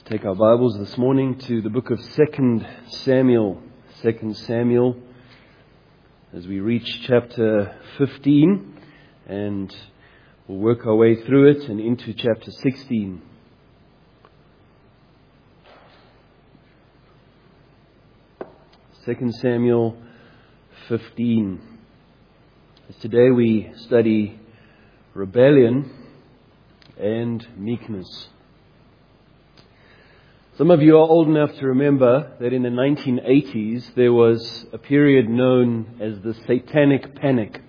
Take our Bibles this morning to the book of 2 Samuel. 2 Samuel, as we reach chapter 15, and we'll work our way through it and into chapter 16. Second Samuel 15. As today we study rebellion and meekness. Some of you are old enough to remember that in the 1980s there was a period known as the Satanic Panic.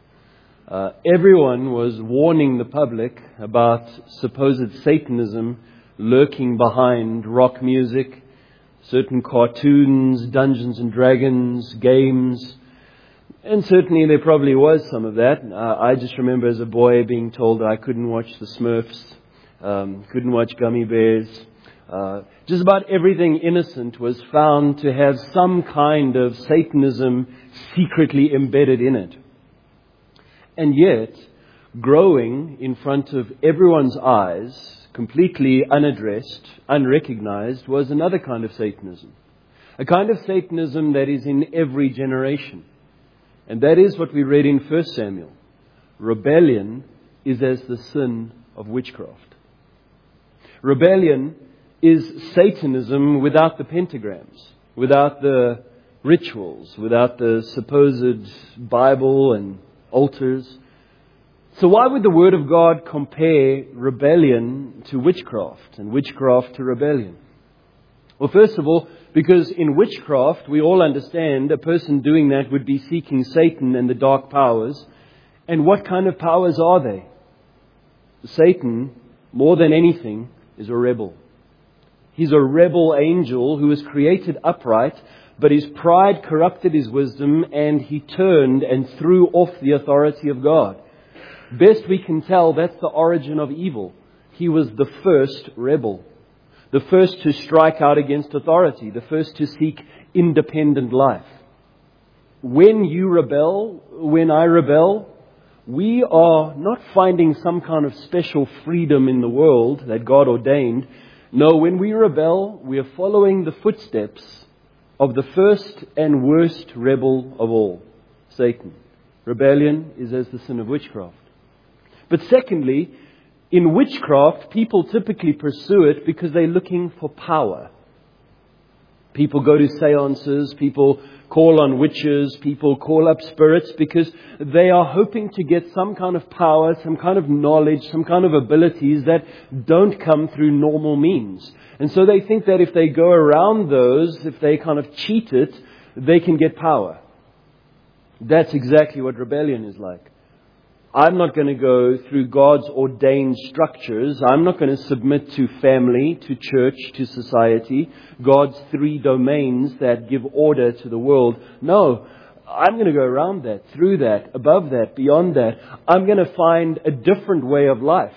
Everyone was warning the public about supposed Satanism lurking behind rock music, certain cartoons, Dungeons and Dragons, games, and certainly there probably was some of that. I just remember as a boy being told that I couldn't watch the Smurfs, couldn't watch Gummy Bears. Just about everything innocent was found to have some kind of Satanism secretly embedded in it. And yet, growing in front of everyone's eyes, completely unaddressed, unrecognized, was another kind of Satanism. A kind of Satanism that is in every generation. And that is what we read in 1 Samuel. Rebellion is as the sin of witchcraft. Rebellion is Satanism without the pentagrams, without the rituals, without the supposed Bible and altars. So why would the Word of God compare rebellion to witchcraft and witchcraft to rebellion? Well, first of all, because in witchcraft we all understand a person doing that would be seeking Satan and the dark powers. And what kind of powers are they? Satan, more than anything, is a rebel. He's a rebel angel who was created upright, but his pride corrupted his wisdom and he turned and threw off the authority of God. Best we can tell, that's the origin of evil. He was the first rebel, the first to strike out against authority, the first to seek independent life. When you rebel, when I rebel, we are not finding some kind of special freedom in the world that God ordained. No, when we rebel, we are following the footsteps of the first and worst rebel of all, Satan. Rebellion is as the sin of witchcraft. But secondly, in witchcraft, people typically pursue it because they're looking for power. People go to seances, people call on witches, people call up spirits because they are hoping to get some kind of power, some kind of knowledge, some kind of abilities that don't come through normal means. And so they think that if they go around those, if they kind of cheat it, they can get power. That's exactly what rebellion is like. I'm not going to go through God's ordained structures. I'm not going to submit to family, to church, to society, God's three domains that give order to the world. No, I'm going to go around that, through that, above that, beyond that. I'm going to find a different way of life.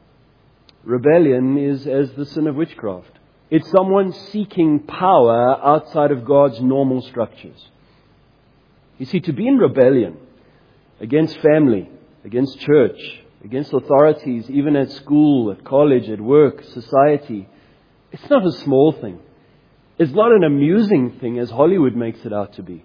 Rebellion is as the sin of witchcraft. It's someone seeking power outside of God's normal structures. You see, to be in rebellion against family, against church, against authorities, even at school, at college, at work, society. It's not a small thing. It's not an amusing thing as Hollywood makes it out to be.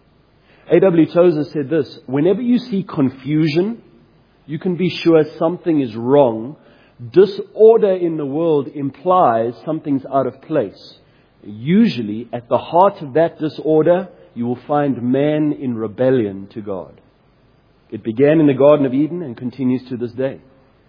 A.W. Tozer said this: whenever you see confusion, you can be sure something is wrong. Disorder in the world implies something's out of place. Usually, at the heart of that disorder, you will find man in rebellion to God. It began in the Garden of Eden and continues to this day.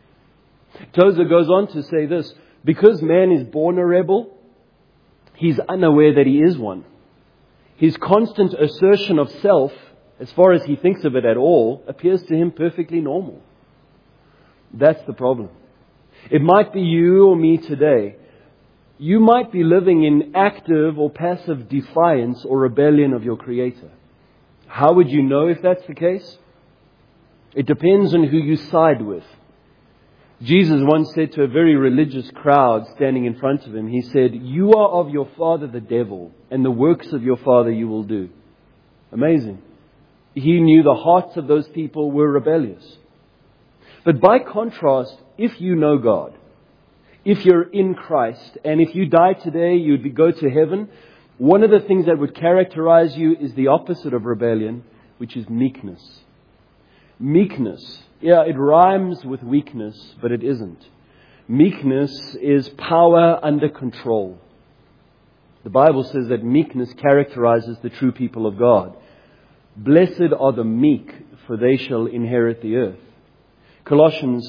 Tozer goes on to say this: because man is born a rebel, he's unaware that he is one. His constant assertion of self, as far as he thinks of it at all, appears to him perfectly normal. That's the problem. It might be you or me today. You might be living in active or passive defiance or rebellion of your Creator. How would you know if that's the case? It depends on who you side with. Jesus once said to a very religious crowd standing in front of him, he said, "You are of your father the devil, and the works of your father you will do." Amazing. He knew the hearts of those people were rebellious. But by contrast, if you know God, if you're in Christ, and if you die today, you'd go to heaven, one of the things that would characterize you is the opposite of rebellion, which is meekness. Meekness. Yeah, it rhymes with weakness, but it isn't. Meekness is power under control. The Bible says that meekness characterizes the true people of God. Blessed are the meek, for they shall inherit the earth. Colossians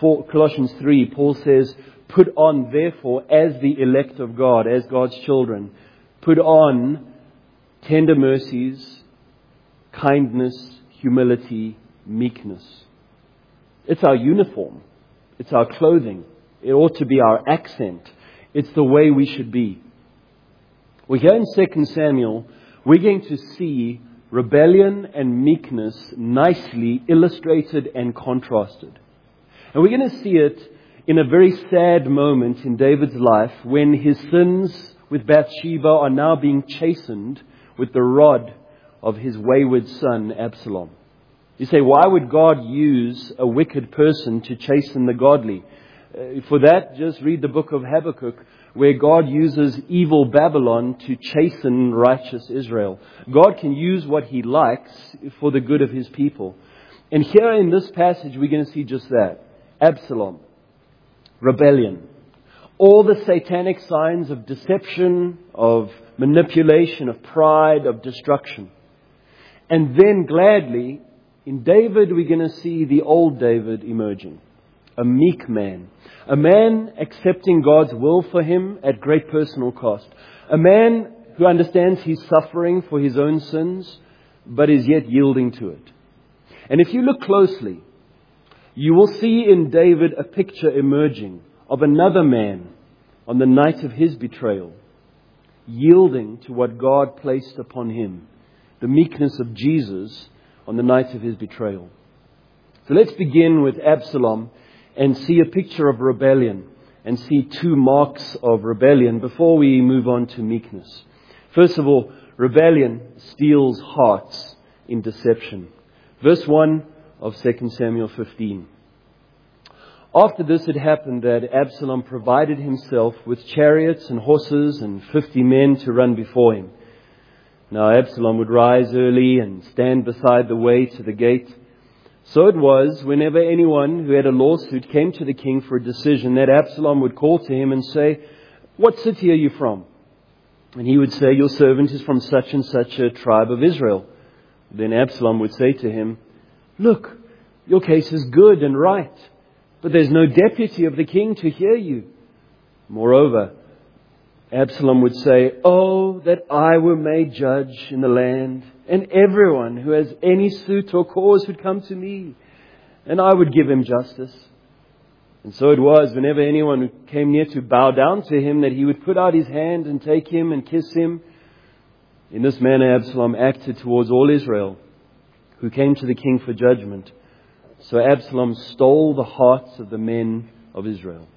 3, Paul says, put on, therefore, as the elect of God, as God's children, put on tender mercies, kindness, humility, meekness. It's our uniform. It's our clothing. It ought to be our accent. It's the way we should be. Well, here in 2 Samuel, we're going to see rebellion and meekness nicely illustrated and contrasted. And we're going to see it in a very sad moment in David's life when his sins with Bathsheba are now being chastened with the rod of his wayward son Absalom. You say, why would God use a wicked person to chasten the godly? For that, just read the book of Habakkuk, where God uses evil Babylon to chasten righteous Israel. God can use what He likes for the good of His people. And here in this passage, we're going to see just that. Absalom. Rebellion. All the satanic signs of deception, of manipulation, of pride, of destruction. And then gladly, in David, we're going to see the old David emerging. A meek man. A man accepting God's will for him at great personal cost. A man who understands he's suffering for his own sins, but is yet yielding to it. And if you look closely, you will see in David a picture emerging of another man on the night of his betrayal, yielding to what God placed upon him. The meekness of Jesus on the night of his betrayal. So let's begin with Absalom and see a picture of rebellion and see two marks of rebellion before we move on to meekness. First of all, rebellion steals hearts in deception. Verse 1 of 2 Samuel 15. After this had happened that Absalom provided himself with chariots and horses and 50 men to run before him. Now Absalom would rise early and stand beside the way to the gate. So it was, whenever anyone who had a lawsuit came to the king for a decision, that Absalom would call to him and say, "What city are you from?" And he would say, "Your servant is from such and such a tribe of Israel." Then Absalom would say to him, "Look, your case is good and right, but there's no deputy of the king to hear you." Moreover, Absalom would say, "Oh, that I were made judge in the land, and everyone who has any suit or cause would come to me, and I would give him justice." And so it was, whenever anyone came near to bow down to him, that he would put out his hand and take him and kiss him. In this manner Absalom acted towards all Israel, who came to the king for judgment. So Absalom stole the hearts of the men of Israel.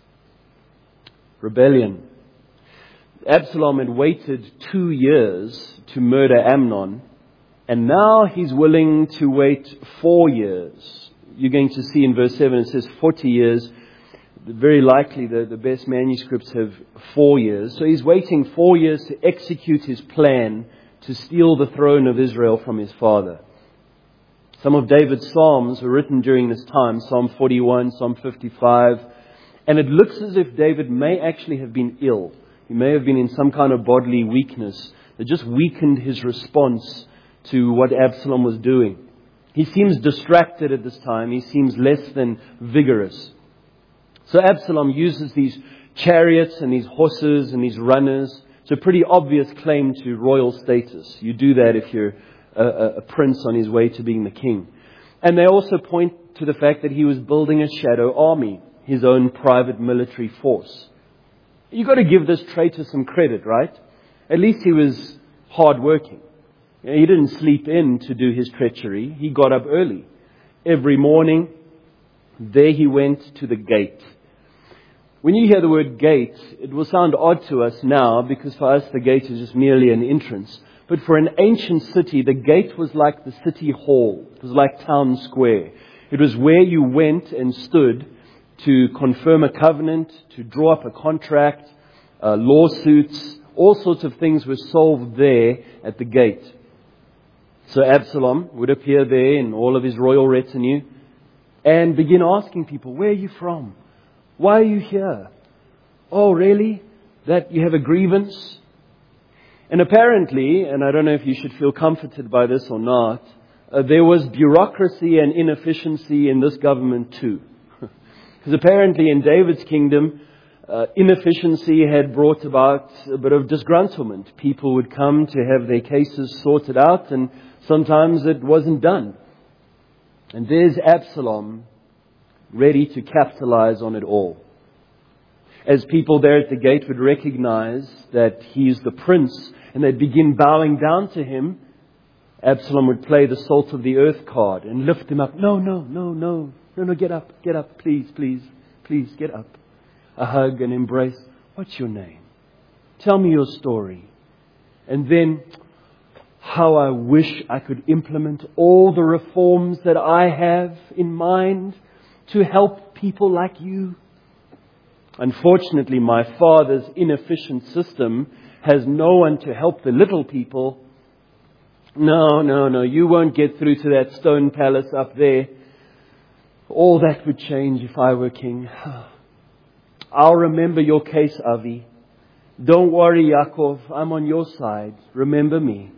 Rebellion. Absalom had waited 2 years to murder Amnon, and now he's willing to wait 4 years. You're going to see in verse 7 it says 40 years. Very likely the best manuscripts have 4 years. So he's waiting 4 years to execute his plan to steal the throne of Israel from his father. Some of David's psalms were written during this time, Psalm 41, Psalm 55, and it looks as if David may actually have been ill. He may have been in some kind of bodily weakness that just weakened his response to what Absalom was doing. He seems distracted at this time. He seems less than vigorous. So Absalom uses these chariots and these horses and these runners. It's a pretty obvious claim to royal status. You do that if you're a prince on his way to being the king. And they also point to the fact that he was building a shadow army, his own private military force. You've got to give this traitor some credit, right? At least he was hard-working. He didn't sleep in to do his treachery. He got up early. Every morning, there he went to the gate. When you hear the word gate, it will sound odd to us now because for us the gate is just merely an entrance. But for an ancient city, the gate was like the city hall. It was like town square. It was where you went and stood to confirm a covenant, to draw up a contract, lawsuits, all sorts of things were solved there at the gate. So Absalom would appear there in all of his royal retinue and begin asking people, where are you from? Why are you here? Oh, really? That you have a grievance? And apparently, and I don't know if you should feel comforted by this or not, there was bureaucracy and inefficiency in this government too. Because apparently in David's kingdom, inefficiency had brought about a bit of disgruntlement. People would come to have their cases sorted out, and sometimes it wasn't done. And there's Absalom ready to capitalize on it all. As people there at the gate would recognize that he's the prince and they'd begin bowing down to him, Absalom would play the salt of the earth card and lift him up. No, get up, please, get up. A hug, an embrace. What's your name? Tell me your story. And then, how I wish I could implement all the reforms that I have in mind to help people like you. Unfortunately, my father's inefficient system has no one to help the little people. No, you won't get through to that stone palace up there. All that would change if I were king. I'll remember your case, Avi. Don't worry, Yaakov, I'm on your side. Remember me.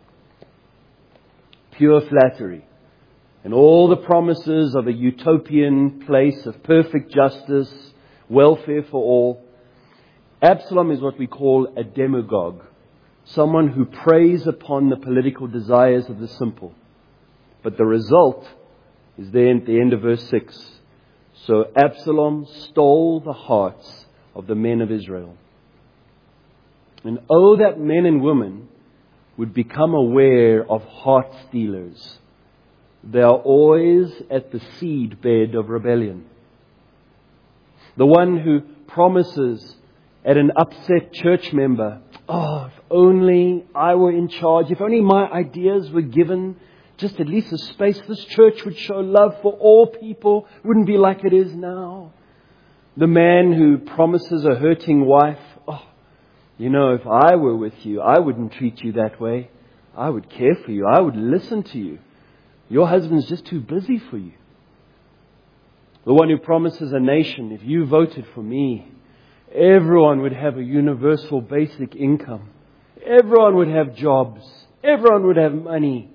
Pure flattery. And all the promises of a utopian place of perfect justice, welfare for all. Absalom is what we call a demagogue. Someone who preys upon the political desires of the simple. But the result is there at the end of verse 6. So Absalom stole the hearts of the men of Israel. And oh, that men and women would become aware of heart stealers. They are always at the seed bed of rebellion. The one who promises at an upset church member, oh, if only I were in charge, if only my ideas were given just at least a space, this church would show love for all people, wouldn't be like it is now. The man who promises a hurting wife, oh, if I were with you, I wouldn't treat you that way. I would care for you. I would listen to you. Your husband's just too busy for you. The one who promises a nation, if you voted for me, everyone would have a universal basic income. Everyone would have jobs. Everyone would have money.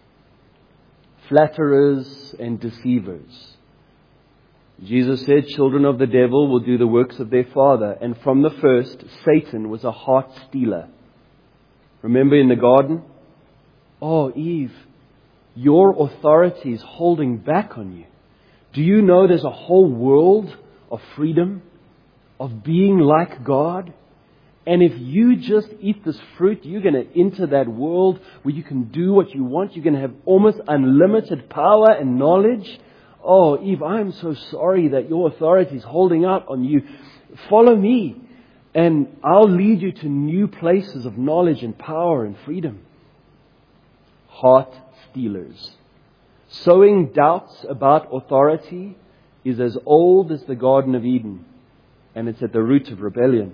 Flatterers and deceivers. Jesus said, children of the devil will do the works of their father. And from the first, Satan was a heart stealer. Remember in the garden? Oh, Eve, your authority is holding back on you. Do you know there's a whole world of freedom, of being like God? And if you just eat this fruit, you're going to enter that world where you can do what you want. You're going to have almost unlimited power and knowledge. Oh, Eve, I'm so sorry that your authority is holding out on you. Follow me, and I'll lead you to new places of knowledge and power and freedom. Heart stealers. Sowing doubts about authority is as old as the Garden of Eden, and it's at the root of rebellion.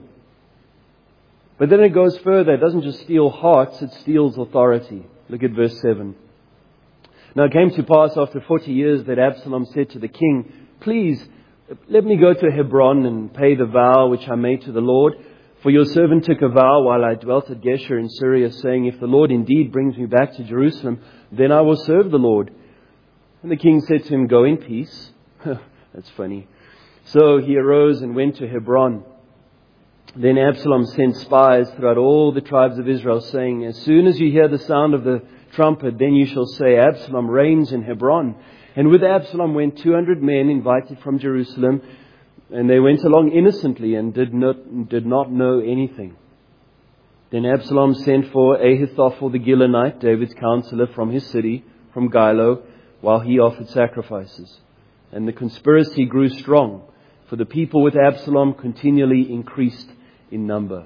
But then it goes further. It doesn't just steal hearts, it steals authority. Look at verse 7. Now it came to pass after 40 years that Absalom said to the king, please, let me go to Hebron and pay the vow which I made to the Lord. For your servant took a vow while I dwelt at Geshur in Syria, saying, if the Lord indeed brings me back to Jerusalem, then I will serve the Lord. And the king said to him, go in peace. That's funny. So he arose and went to Hebron. Then Absalom sent spies throughout all the tribes of Israel, saying, as soon as you hear the sound of the trumpet, then you shall say, Absalom reigns in Hebron. And with Absalom went 200 men invited from Jerusalem, and they went along innocently and did not know anything. Then Absalom sent for Ahithophel the Gilonite, David's counselor, from his city, from Gilo, while he offered sacrifices. And the conspiracy grew strong, for the people with Absalom continually increased in number.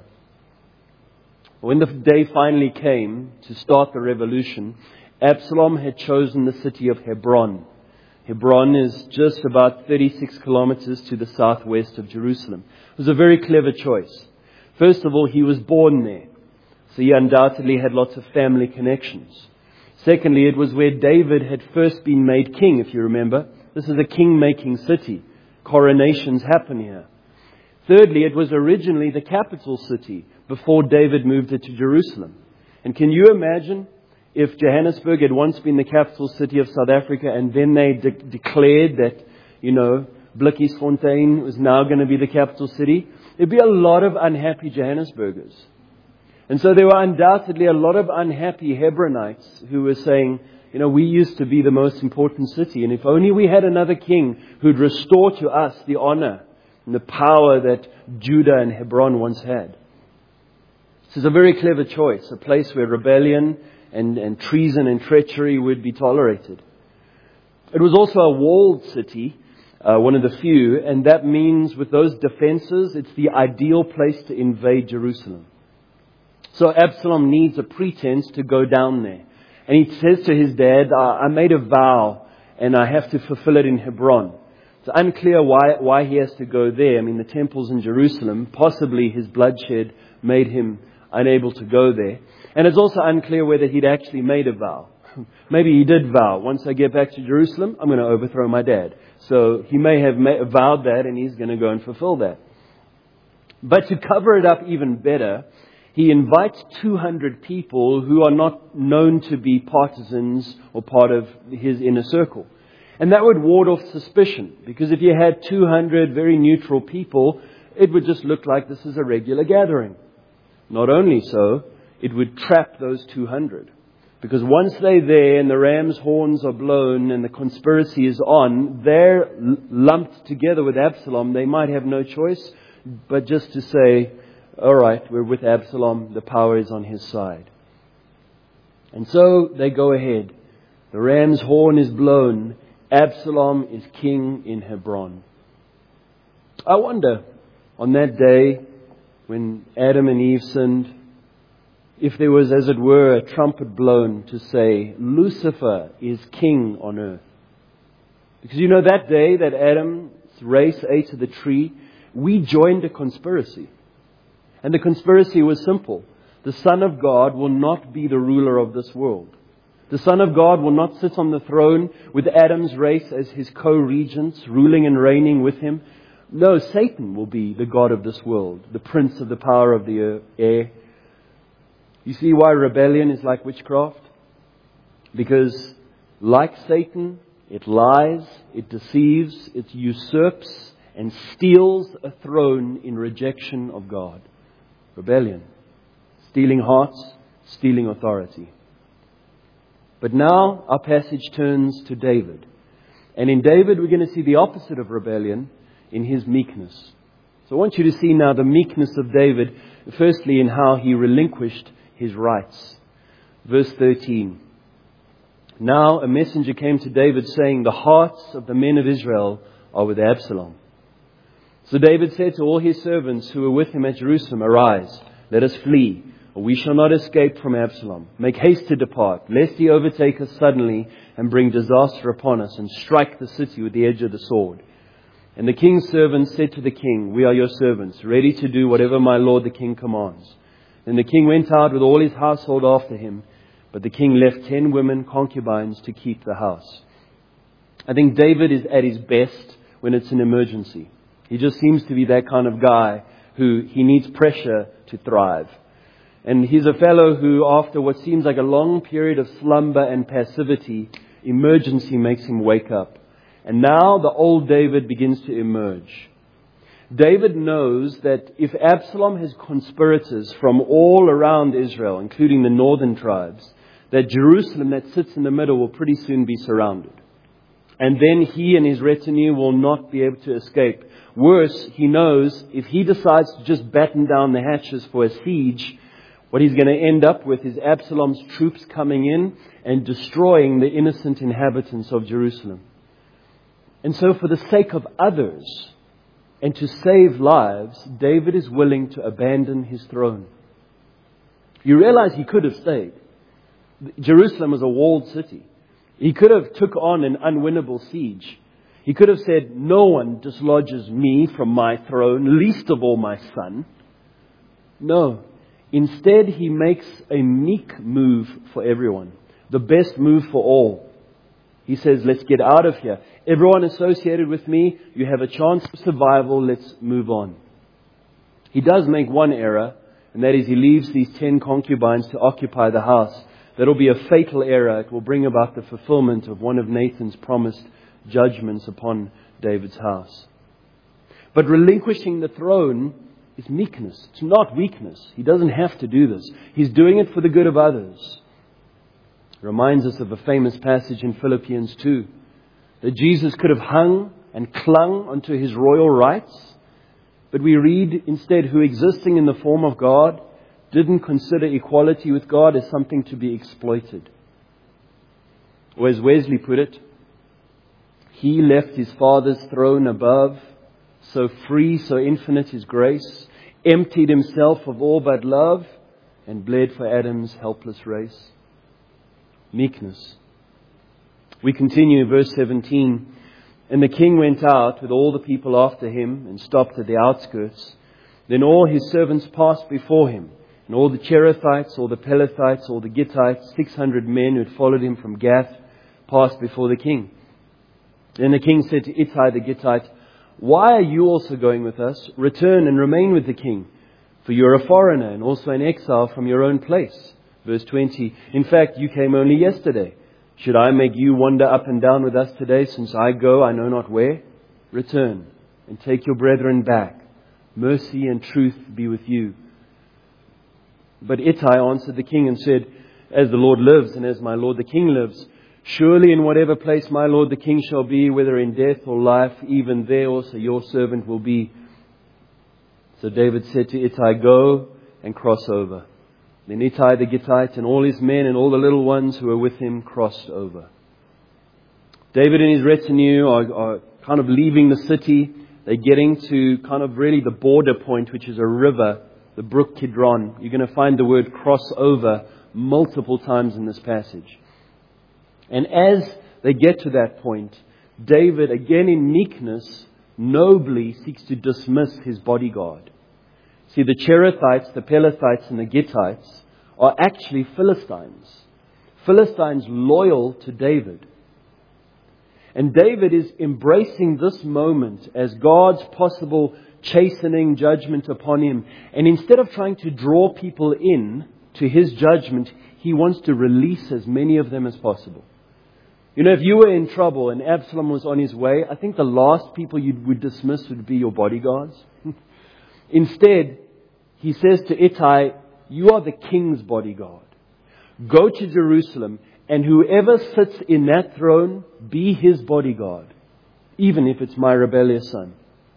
When the day finally came to start the revolution, Absalom had chosen the city of Hebron. Hebron is just about 36 kilometers to the southwest of Jerusalem. It was a very clever choice. First of all, he was born there, so he undoubtedly had lots of family connections. Secondly, it was where David had first been made king, if you remember. This is a king-making city. Coronations happen here. Thirdly, it was originally the capital city before David moved it to Jerusalem. And can you imagine if Johannesburg had once been the capital city of South Africa and then they declared that, Blikkiesfontein was now going to be the capital city? There'd be a lot of unhappy Johannesburgers. And so there were undoubtedly a lot of unhappy Hebronites who were saying, we used to be the most important city, and if only we had another king who'd restore to us the honor and the power that Judah and Hebron once had. This is a very clever choice, a place where rebellion and treason and treachery would be tolerated. It was also a walled city, one of the few, and that means with those defenses, it's the ideal place to invade Jerusalem. So Absalom needs a pretense to go down there. And he says to his dad, I made a vow and I have to fulfill it in Hebron. It's unclear why he has to go there. I mean, the temple's in Jerusalem. Possibly his bloodshed made him unable to go there. And it's also unclear whether he'd actually made a vow. Maybe he did vow, once I get back to Jerusalem, I'm going to overthrow my dad. So he may have vowed that and he's going to go and fulfill that. But to cover it up even better, he invites 200 people who are not known to be partisans or part of his inner circle. And that would ward off suspicion, because if you had 200 very neutral people, it would just look like this is a regular gathering. Not only so, it would trap those 200. Because once they're there and the ram's horns are blown and the conspiracy is on, they're lumped together with Absalom. They might have no choice but just to say, all right, we're with Absalom. The power is on his side. And so they go ahead. The ram's horn is blown. Absalom is king in Hebron. I wonder, on that day when Adam and Eve sinned, if there was, as it were, a trumpet blown to say, Lucifer is king on earth. Because that day that Adam's race ate of the tree, we joined a conspiracy. And the conspiracy was simple. The Son of God will not be the ruler of this world. The Son of God will not sit on the throne with Adam's race as his co-regents, ruling and reigning with him. No, Satan will be the God of this world, the prince of the power of the air. You see why rebellion is like witchcraft? Because like Satan, it lies, it deceives, it usurps and steals a throne in rejection of God. Rebellion. Stealing hearts, stealing authority. But now our passage turns to David. And in David we're going to see the opposite of rebellion in his meekness. So I want you to see now the meekness of David, firstly in how he relinquished his rights. Verse 13. Now a messenger came to David saying, the hearts of the men of Israel are with Absalom. So David said to all his servants who were with him at Jerusalem, arise, let us flee, or we shall not escape from Absalom. Make haste to depart, lest he overtake us suddenly and bring disaster upon us and strike the city with the edge of the sword. And the king's servants said to the king, we are your servants, ready to do whatever my lord the king commands. Then the king went out with all his household after him, but the king left 10 women concubines to keep the house. I think David is at his best when it's an emergency. He just seems to be that kind of guy who he needs pressure to thrive. And he's a fellow who, after what seems like a long period of slumber and passivity, emergency makes him wake up. And now the old David begins to emerge. David knows that if Absalom has conspirators from all around Israel, including the northern tribes, that Jerusalem that sits in the middle will pretty soon be surrounded. And then he and his retinue will not be able to escape. Worse, he knows if he decides to just batten down the hatches for a siege, what he's going to end up with is Absalom's troops coming in and destroying the innocent inhabitants of Jerusalem. And so for the sake of others and to save lives, David is willing to abandon his throne. You realize he could have stayed. Jerusalem was a walled city. He could have took on an unwinnable siege. He could have said, no one dislodges me from my throne, least of all my son. No. Instead, he makes a meek move for everyone. The best move for all. He says, let's get out of here. Everyone associated with me, you have a chance of survival, let's move on. He does make one error, and that is he leaves these 10 concubines to occupy the house. That'll be a fatal error. It will bring about the fulfillment of one of Nathan's promised judgments upon David's house. But relinquishing the throne is meekness. It's not weakness. He doesn't have to do this. He's doing it for the good of others. It reminds us of a famous passage in Philippians 2, that Jesus could have hung and clung onto his royal rights, but we read instead, who existing in the form of God, didn't consider equality with God as something to be exploited. Or as Wesley put it, he left his Father's throne above, so free, so infinite his grace, emptied himself of all but love, and bled for Adam's helpless race. Meekness. We continue verse 17. And the king went out with all the people after him and stopped at the outskirts. Then all his servants passed before him, and all the Cherethites, all the Pelethites, all the Gittites, 600 men who had followed him from Gath, passed before the king. Then the king said to Ittai the Gittite, why are you also going with us? Return and remain with the king, for you are a foreigner and also an exile from your own place. Verse 20, in fact, you came only yesterday. Should I make you wander up and down with us today, since I go I know not where? Return and take your brethren back. Mercy and truth be with you. But Ittai answered the king and said, as the Lord lives and as my lord the king lives, surely in whatever place my lord the king shall be, whether in death or life, even there also your servant will be. So David said to Ittai, go and cross over. Then Ittai the Gittite and all his men and all the little ones who were with him crossed over. David and his retinue are kind of leaving the city. They're getting to kind of really the border point, which is a river, the brook Kidron. You're going to find the word cross over multiple times in this passage. And as they get to that point, David, again in meekness, nobly seeks to dismiss his bodyguard. See, the Cherethites, the Pelethites, and the Gittites are actually Philistines. Philistines loyal to David. And David is embracing this moment as God's possible chastening judgment upon him. And instead of trying to draw people in to his judgment, he wants to release as many of them as possible. You know, if you were in trouble and Absalom was on his way, I think the last people you would dismiss would be your bodyguards. Instead, he says to Ittai, you are the king's bodyguard. Go to Jerusalem, and whoever sits in that throne, be his bodyguard, even if it's my rebellious son.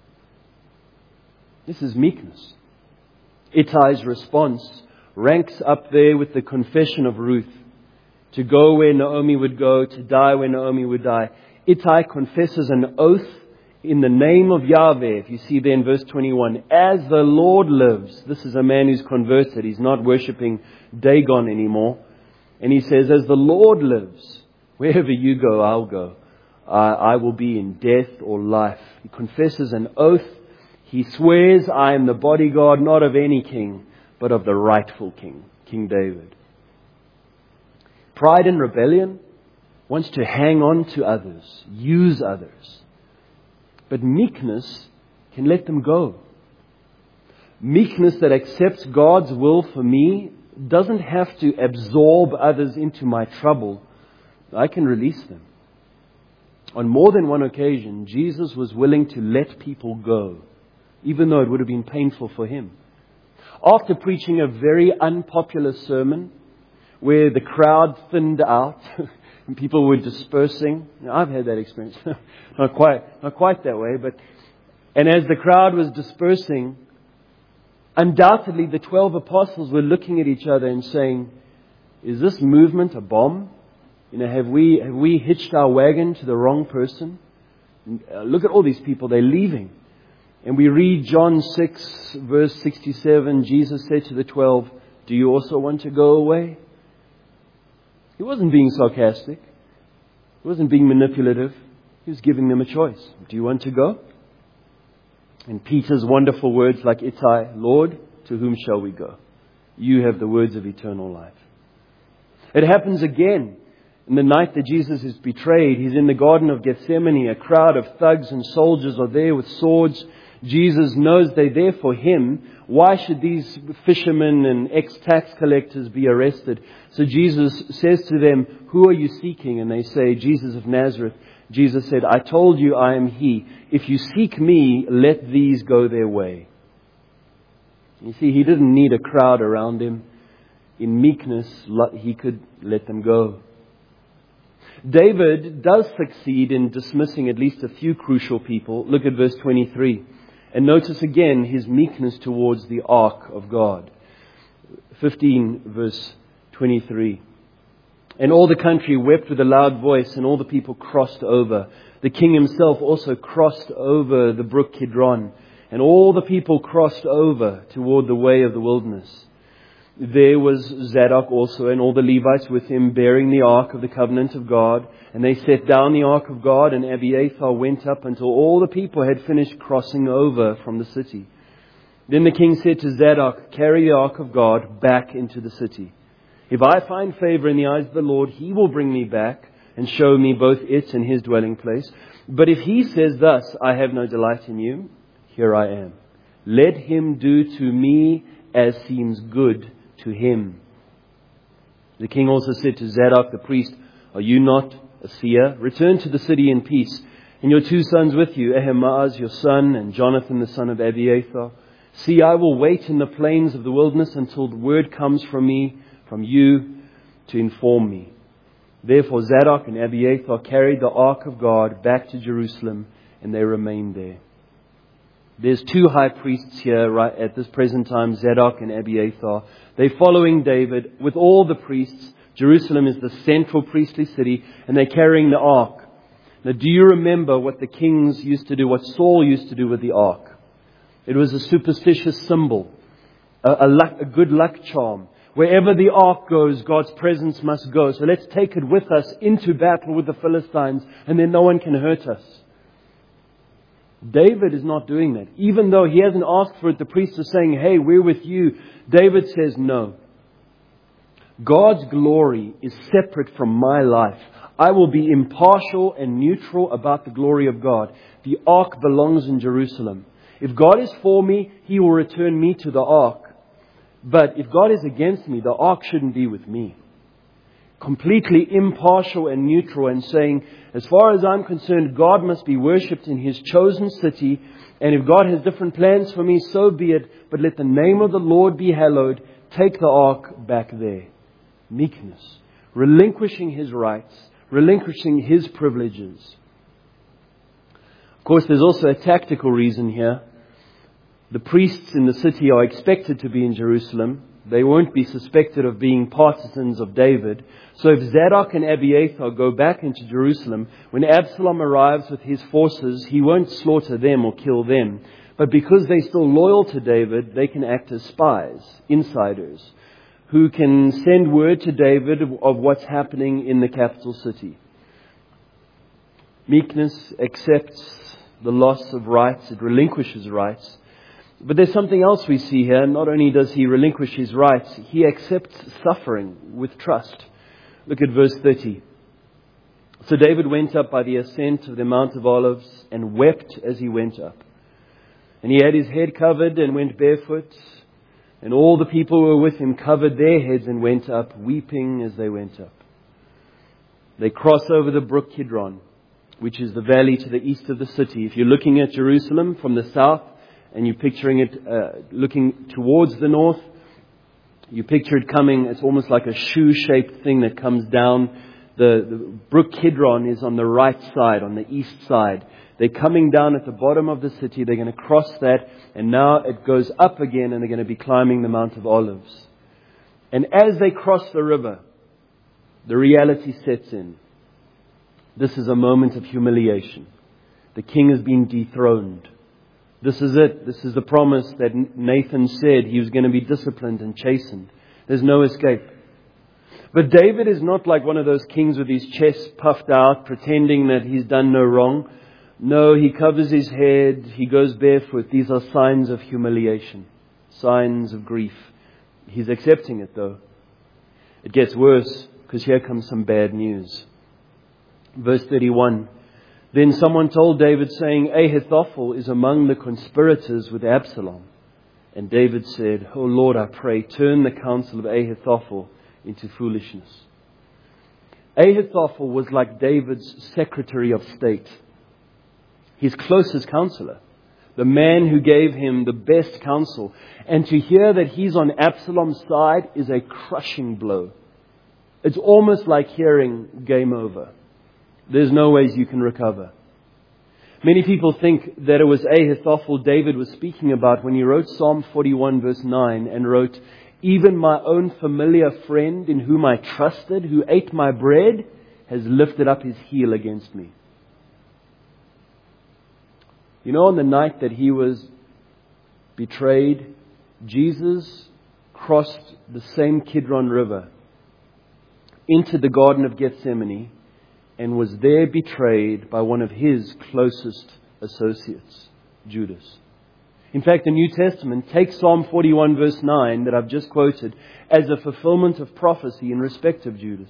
This is meekness. Ittai's response ranks up there with the confession of Ruth. To go where Naomi would go, to die where Naomi would die. Ittai confesses an oath in the name of Yahweh. If you see there in verse 21, as the Lord lives. This is a man who's converted. He's not worshipping Dagon anymore. And he says, as the Lord lives, wherever you go, I'll go. I will be in death or life. He confesses an oath. He swears, I am the bodyguard not of any king, but of the rightful king, King David. Pride and rebellion wants to hang on to others, use others. But meekness can let them go. Meekness that accepts God's will for me doesn't have to absorb others into my trouble. I can release them. On more than one occasion, Jesus was willing to let people go, even though it would have been painful for him. After preaching a very unpopular sermon, where the crowd thinned out and people were dispersing. Now, I've had that experience. not quite that way, and as the crowd was dispersing, undoubtedly the 12 apostles were looking at each other and saying, is this movement a bomb? You know, have we hitched our wagon to the wrong person? Look at all these people, they're leaving. And we read John 6 verse 67, Jesus said to the 12, do you also want to go away? He wasn't being sarcastic. He wasn't being manipulative. He was giving them a choice. Do you want to go? And Peter's wonderful words like Ittai, Lord, to whom shall we go? You have the words of eternal life. It happens again. In the night that Jesus is betrayed, He's in the Garden of Gethsemane. A crowd of thugs and soldiers are there with swords. Jesus knows they're there for Him. Why should these fishermen and ex-tax collectors be arrested? So Jesus says to them, who are you seeking? And they say, Jesus of Nazareth. Jesus said, I told you I am He. If you seek me, let these go their way. You see, He didn't need a crowd around Him. In meekness, He could let them go. David does succeed in dismissing at least a few crucial people. Look at verse 23. And notice again his meekness towards the ark of God. 15 verse 23. And all the country wept with a loud voice, and all the people crossed over. The king himself also crossed over the brook Kidron. And all the people crossed over toward the way of the wilderness. There was Zadok also and all the Levites with him, bearing the ark of the covenant of God. And they set down the ark of God, and Abiathar went up until all the people had finished crossing over from the city. Then the king said to Zadok, carry the ark of God back into the city. If I find favor in the eyes of the Lord, He will bring me back and show me both it and His dwelling place. But if He says thus, I have no delight in you, here I am. Let him do to me as seems good to him. The king also said to Zadok the priest, are you not a seer? Return to the city in peace, and your 2 sons with you, Ahimaaz your son, and Jonathan the son of Abiathar. See, I will wait in the plains of the wilderness until the word comes from me, from you, to inform me. Therefore Zadok and Abiathar carried the ark of God back to Jerusalem, and they remained there. There's 2 high priests here right at this present time, Zadok and Abiathar. They're following David with all the priests. Jerusalem is the central priestly city, and they're carrying the ark. Now, do you remember what the kings used to do, what Saul used to do with the ark? It was a superstitious symbol, a good luck charm. Wherever the ark goes, God's presence must go. So let's take it with us into battle with the Philistines, and then no one can hurt us. David is not doing that. Even though he hasn't asked for it, the priests are saying, hey, we're with you. David says, no. God's glory is separate from my life. I will be impartial and neutral about the glory of God. The ark belongs in Jerusalem. If God is for me, He will return me to the ark. But if God is against me, the ark shouldn't be with me. Completely impartial and neutral, and saying, as far as I'm concerned, God must be worshipped in His chosen city. And if God has different plans for me, so be it. But let the name of the Lord be hallowed. Take the ark back there. Meekness. Relinquishing His rights. Relinquishing His privileges. Of course, there's also a tactical reason here. The priests in the city are expected to be in Jerusalem. They won't be suspected of being partisans of David. So if Zadok and Abiathar go back into Jerusalem, when Absalom arrives with his forces, he won't slaughter them or kill them. But because they're still loyal to David, they can act as spies, insiders, who can send word to David of what's happening in the capital city. Meekness accepts the loss of rights. It relinquishes rights. But there's something else we see here. Not only does he relinquish his rights, he accepts suffering with trust. Look at verse 30. So David went up by the ascent of the Mount of Olives and wept as he went up. And he had his head covered and went barefoot. And all the people who were with him covered their heads and went up, weeping as they went up. They cross over the brook Kidron, which is the valley to the east of the city. If you're looking at Jerusalem from the south, and you're picturing it looking towards the north, you picture it coming, it's almost like a shoe-shaped thing that comes down. The brook Kidron is on the right side, on the east side. They're coming down at the bottom of the city. They're going to cross that, and now it goes up again, and they're going to be climbing the Mount of Olives. And as they cross the river, the reality sets in. This is a moment of humiliation. The king has been dethroned. This is it. This is the promise that Nathan said he was going to be disciplined and chastened. There's no escape. But David is not like one of those kings with his chest puffed out, pretending that he's done no wrong. No, he covers his head, he goes barefoot. These are signs of humiliation, signs of grief. He's accepting it though. It gets worse, because here comes some bad news. Verse 31. Then someone told David, saying, Ahithophel is among the conspirators with Absalom. And David said, O Lord, I pray, turn the counsel of Ahithophel into foolishness. Ahithophel was like David's Secretary of State, his closest counselor, the man who gave him the best counsel. And to hear that he's on Absalom's side is a crushing blow. It's almost like hearing game over. There's no ways you can recover. Many people think that it was Ahithophel David was speaking about when he wrote Psalm 41 verse 9 and wrote, even my own familiar friend in whom I trusted, who ate my bread, has lifted up his heel against me. You know, on the night that he was betrayed, Jesus crossed the same Kidron River into the Garden of Gethsemane and was there betrayed by one of his closest associates, Judas. In fact, the New Testament takes Psalm 41 verse 9 that I've just quoted as a fulfillment of prophecy in respect of Judas.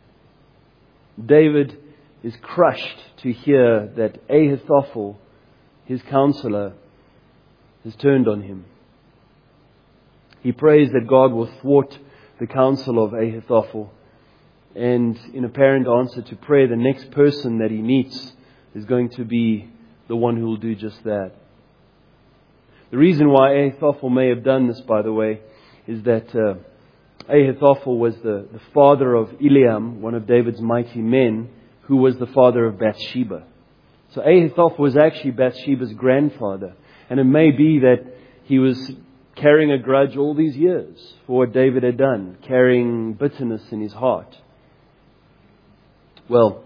David is crushed to hear that Ahithophel, his counselor, has turned on him. He prays that God will thwart the counsel of Ahithophel. And in apparent answer to prayer, the next person that he meets is going to be the one who will do just that. The reason why Ahithophel may have done this, by the way, is that Ahithophel was the father of Eliam, one of David's mighty men, who was the father of Bathsheba. So Ahithophel was actually Bathsheba's grandfather. And it may be that he was carrying a grudge all these years for what David had done, carrying bitterness in his heart. Well,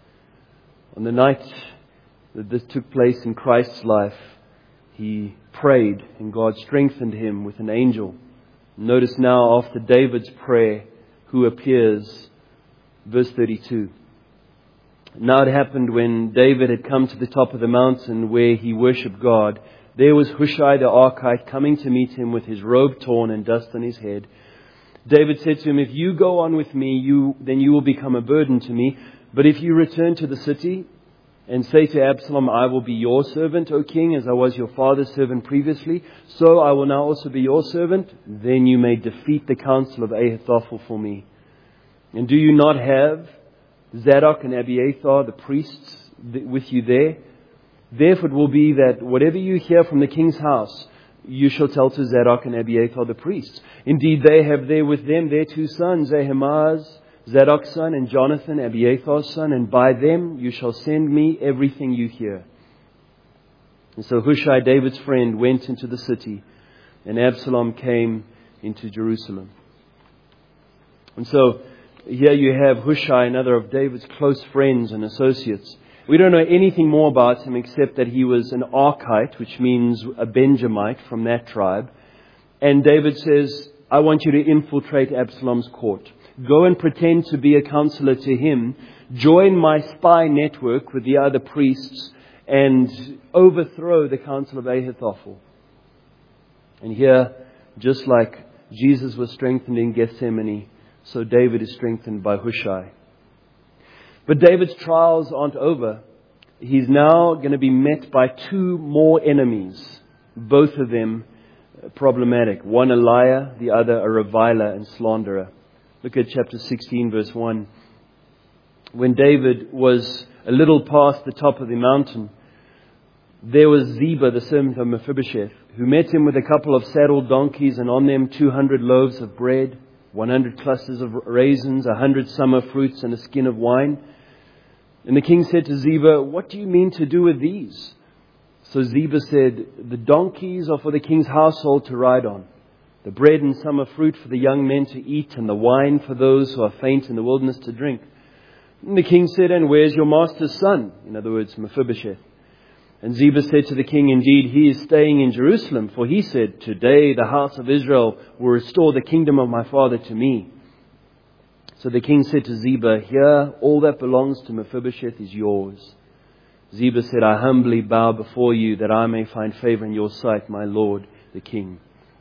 on the night that this took place in Christ's life, he prayed and God strengthened him with an angel. Notice now, after David's prayer, who appears, verse 32. Now it happened when David had come to the top of the mountain where he worshipped God. There was Hushai the Archite coming to meet him with his robe torn and dust on his head. David said to him, if you go on with me, then you will become a burden to me. But if you return to the city and say to Absalom, I will be your servant, O king, as I was your father's servant previously, so I will now also be your servant, then you may defeat the counsel of Ahithophel for me. And do you not have Zadok and Abiathar, the priests, with you there? Therefore it will be that whatever you hear from the king's house, you shall tell to Zadok and Abiathar the priests. Indeed, they have there with them their two sons, Ahimaaz, Zadok's son, and Jonathan, Abiathar's son, and by them you shall send me everything you hear. And so Hushai, David's friend, went into the city, and Absalom came into Jerusalem. And so here you have Hushai, another of David's close friends and associates. We don't know anything more about him except that he was an Archite, which means a Benjamite from that tribe. And David says, I want you to infiltrate Absalom's court. Go and pretend to be a counselor to him. Join my spy network with the other priests and overthrow the counsel of Ahithophel. And here, just like Jesus was strengthened in Gethsemane, so David is strengthened by Hushai. But David's trials aren't over. He's now going to be met by two more enemies, both of them problematic. One a liar, the other a reviler and slanderer. Look at chapter 16, verse 1. When David was a little past the top of the mountain, there was Ziba, the servant of Mephibosheth, who met him with a couple of saddled donkeys and on them 200 loaves of bread, 100 clusters of raisins, 100 summer fruits, and a skin of wine. And the king said to Ziba, what do you mean to do with these? So Ziba said, the donkeys are for the king's household to ride on, the bread and summer fruit for the young men to eat, and the wine for those who are faint in the wilderness to drink. And the king said, and where's your master's son? In other words, Mephibosheth. And Ziba said to the king, indeed, he is staying in Jerusalem, for he said, today the house of Israel will restore the kingdom of my father to me. So the king said to Ziba, "Here, all that belongs to Mephibosheth is yours." Ziba said, "I humbly bow before you that I may find favor in your sight, my lord, the king."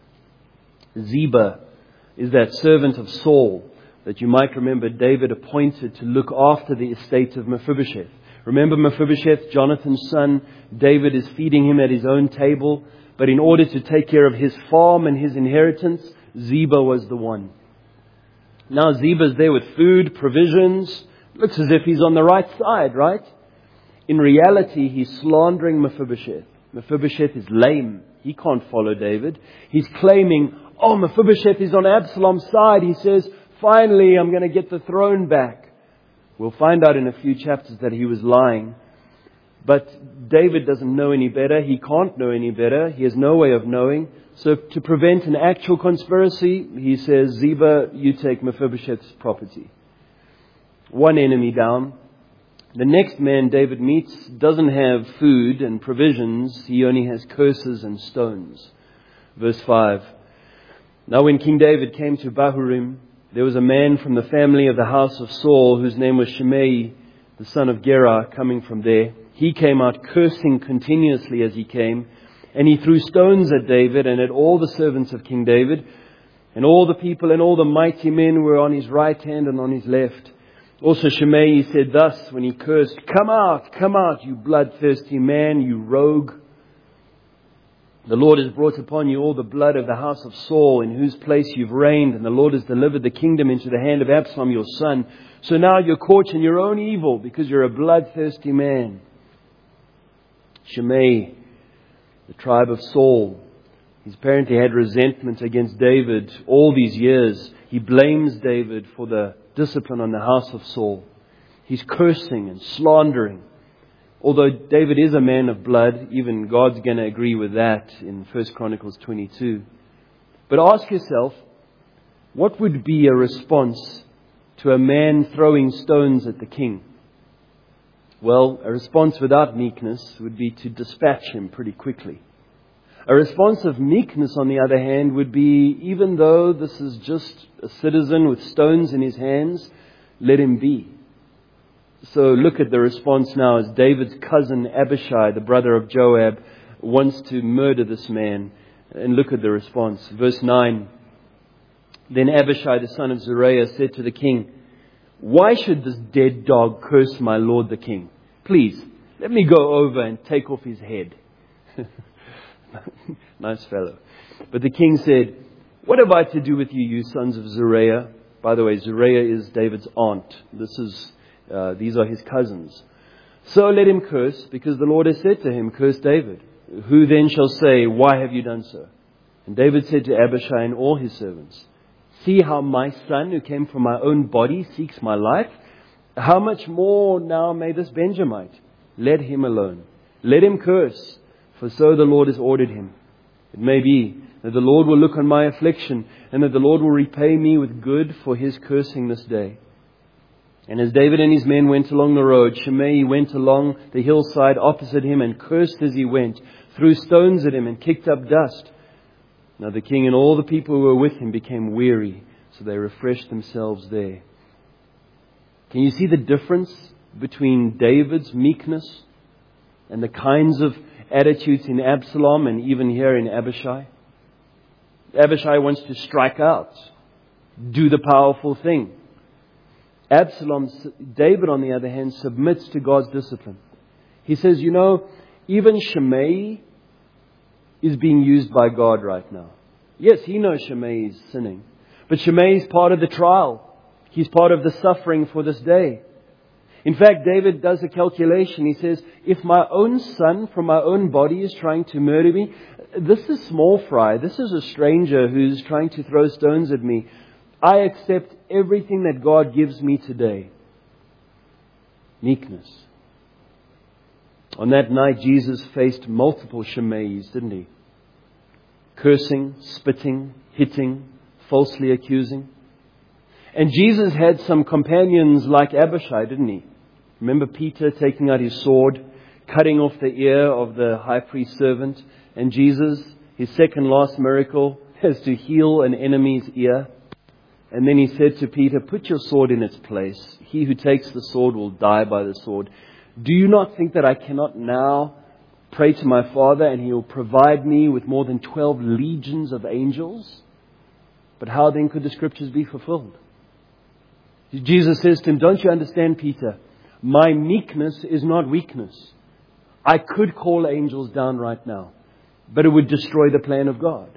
Ziba is that servant of Saul that you might remember David appointed to look after the estate of Mephibosheth. Remember Mephibosheth, Jonathan's son? David is feeding him at his own table. But in order to take care of his farm and his inheritance, Ziba was the one. Now Ziba's there with food, provisions. Looks as if he's on the right side, right? In reality, he's slandering Mephibosheth. Mephibosheth is lame. He can't follow David. He's claiming, "Oh, Mephibosheth is on Absalom's side." He says, "Finally, I'm going to get the throne back." We'll find out in a few chapters that he was lying. But David doesn't know any better. He can't know any better. He has no way of knowing. So to prevent an actual conspiracy, he says, "Ziba, you take Mephibosheth's property." One enemy down. The next man David meets doesn't have food and provisions. He only has curses and stones. Verse 5. Now when King David came to Bahurim, there was a man from the family of the house of Saul whose name was Shimei, the son of Gera, coming from there. He came out cursing continuously as he came, and he threw stones at David and at all the servants of King David, and all the people and all the mighty men were on his right hand and on his left. Also Shimei said thus when he cursed, come out, you bloodthirsty man, you rogue. The Lord has brought upon you all the blood of the house of Saul, in whose place you've reigned, and the Lord has delivered the kingdom into the hand of Absalom your son. So now you're caught in your own evil, because you're a bloodthirsty man." Shimei, the tribe of Saul, he's apparently had resentment against David all these years. He blames David for the discipline on the house of Saul. He's cursing and slandering. Although David is a man of blood, even God's going to agree with that in 1 Chronicles 22. But ask yourself, what would be a response to a man throwing stones at the king? Well, a response without meekness would be to dispatch him pretty quickly. A response of meekness, on the other hand, would be, even though this is just a citizen with stones in his hands, let him be. So look at the response now as David's cousin Abishai, the brother of Joab, wants to murder this man. And look at the response. Verse 9. Then Abishai, the son of Zeruiah, said to the king, "Why should this dead dog curse my lord the king? Please, let me go over and take off his head." Nice fellow. But the king said, "What have I to do with you, you sons of Zeruiah?" By the way, Zeruiah is David's aunt. These are his cousins. "So let him curse, because the Lord has said to him, curse David. Who then shall say, why have you done so?" And David said to Abishai and all his servants, "See how my son, who came from my own body, seeks my life. How much more now may this Benjamite? Let him alone. Let him curse, for so the Lord has ordered him. It may be that the Lord will look on my affliction, and that the Lord will repay me with good for his cursing this day." And as David and his men went along the road, Shimei went along the hillside opposite him and cursed as he went, threw stones at him and kicked up dust. Now the king and all the people who were with him became weary, so they refreshed themselves there. Can you see the difference between David's meekness and the kinds of attitudes in Absalom and even here in Abishai? Abishai wants to strike out, do the powerful thing. David, on the other hand, submits to God's discipline. He says, even Shimei is being used by God right now. Yes, he knows Shimei is sinning, but Shimei is part of the trial. He's part of the suffering for this day. In fact, David does a calculation. He says, if my own son from my own body is trying to murder me, this is small fry. This is a stranger who's trying to throw stones at me. I accept everything that God gives me today. Meekness. On that night, Jesus faced multiple Shimeis, didn't he? Cursing, spitting, hitting, falsely accusing. And Jesus had some companions like Abishai, didn't he? Remember Peter taking out his sword, cutting off the ear of the high priest's servant. And Jesus, his second last miracle, has to heal an enemy's ear. And then he said to Peter, "Put your sword in its place. He who takes the sword will die by the sword. Do you not think that I cannot now pray to my Father and He will provide me with more than 12 legions of angels?" But how then could the Scriptures be fulfilled? Jesus says to him, "Don't you understand, Peter? My meekness is not weakness. I could call angels down right now, but it would destroy the plan of God."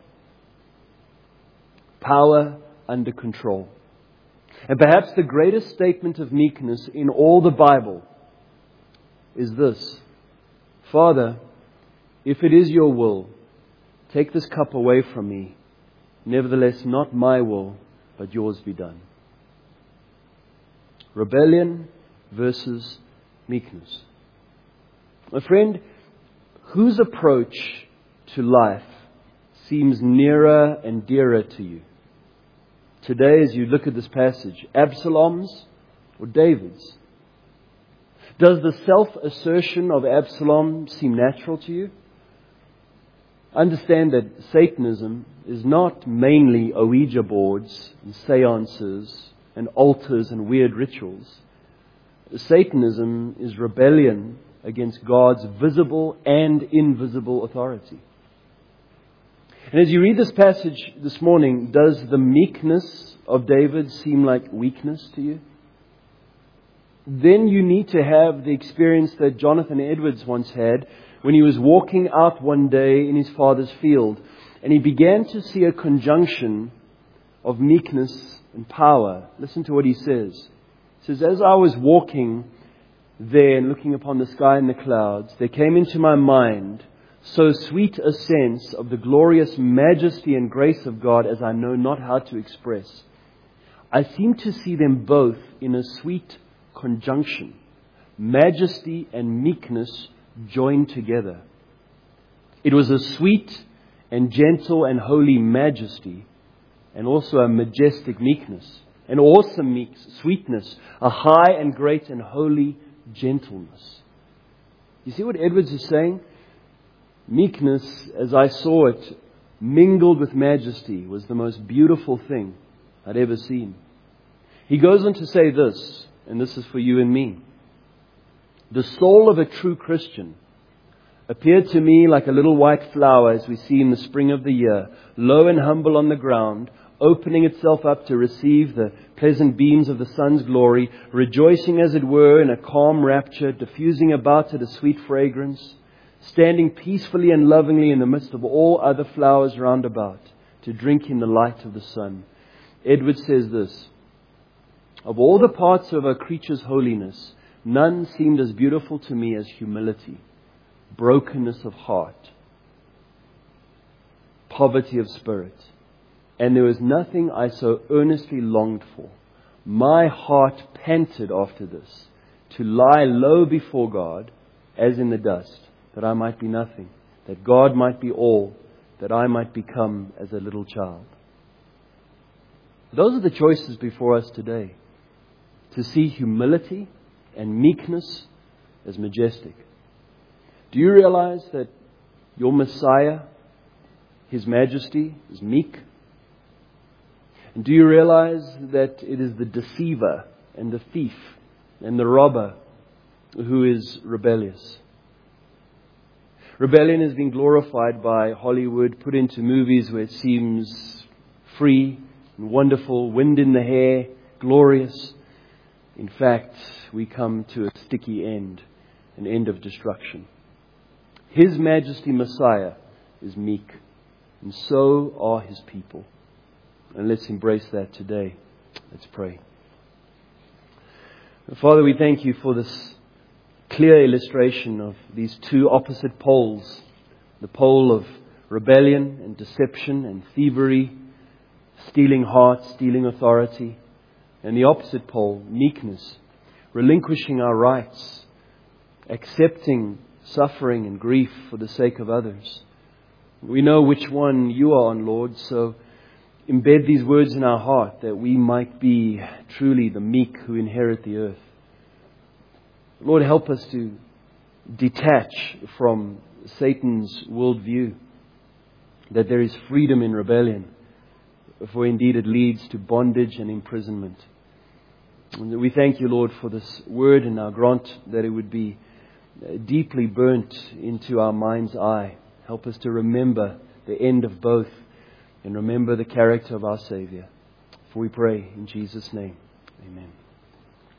Power under control. And perhaps the greatest statement of meekness in all the Bible is this: "Father, if it is your will, take this cup away from me. Nevertheless, not my will, but yours be done." Rebellion versus meekness. My friend, whose approach to life seems nearer and dearer to you today as you look at this passage? Absalom's or David's? Does the self-assertion of Absalom seem natural to you? Understand that Satanism is not mainly Ouija boards and seances and altars and weird rituals. Satanism is rebellion against God's visible and invisible authority. And as you read this passage this morning, does the meekness of David seem like weakness to you? Then you need to have the experience that Jonathan Edwards once had when he was walking out one day in his father's field, and he began to see a conjunction of meekness and power. Listen to what he says. He says, "As I was walking there and looking upon the sky and the clouds, there came into my mind so sweet a sense of the glorious majesty and grace of God as I know not how to express. I seem to see them both in a sweet conjunction, majesty and meekness joined together. It was a sweet and gentle and holy majesty, and also a majestic meekness, an awesome sweetness, a high and great and holy gentleness." You see what Edwards is saying? Meekness, as I saw it, mingled with majesty, was the most beautiful thing I'd ever seen. He goes on to say this, and this is for you and me. "The soul of a true Christian appeared to me like a little white flower as we see in the spring of the year, low and humble on the ground, opening itself up to receive the pleasant beams of the sun's glory, rejoicing as it were in a calm rapture, diffusing about it a sweet fragrance, standing peacefully and lovingly in the midst of all other flowers round about, to drink in the light of the sun." Edwards says this: "Of all the parts of a creature's holiness, none seemed as beautiful to me as humility, brokenness of heart, poverty of spirit. And there was nothing I so earnestly longed for. My heart panted after this, to lie low before God as in the dust, that I might be nothing, that God might be all, that I might become as a little child." Those are the choices before us today. To see humility and meekness as majestic. Do you realize that your Messiah, His Majesty, is meek? And do you realize that it is the deceiver and the thief and the robber who is rebellious? Rebellion has been glorified by Hollywood, put into movies where it seems free and wonderful, wind in the hair, glorious. In fact, we come to a sticky end, an end of destruction. His Majesty Messiah is meek, and so are His people. And let's embrace that today. Let's pray. Father, we thank You for this clear illustration of these two opposite poles. The pole of rebellion and deception and thievery, stealing hearts, stealing authority. And the opposite pole, meekness, relinquishing our rights, accepting suffering and grief for the sake of others. We know which one You are on, Lord, so embed these words in our heart that we might be truly the meek who inherit the earth. Lord, help us to detach from Satan's worldview, that there is freedom in rebellion, for indeed it leads to bondage and imprisonment. And we thank you, Lord, for this word, and now grant that it would be deeply burnt into our mind's eye. Help us to remember the end of both and remember the character of our Savior. For we pray in Jesus' name. Amen.